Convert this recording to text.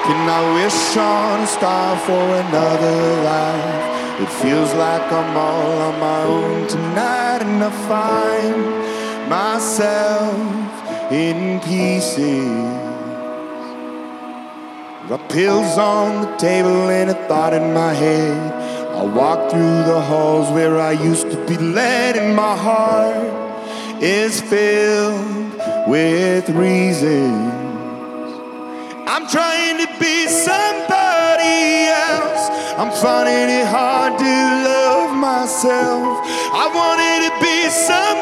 Can I wish on a star for another life? It feels like I'm all on my own tonight, and I find myself in pieces. Got pills on the table and a thought in my head. I walk through the halls where I used to be led, and my heart is filled with reasons. I'm trying to be somebody else. I'm finding it hard to love myself. I wanted to be somebody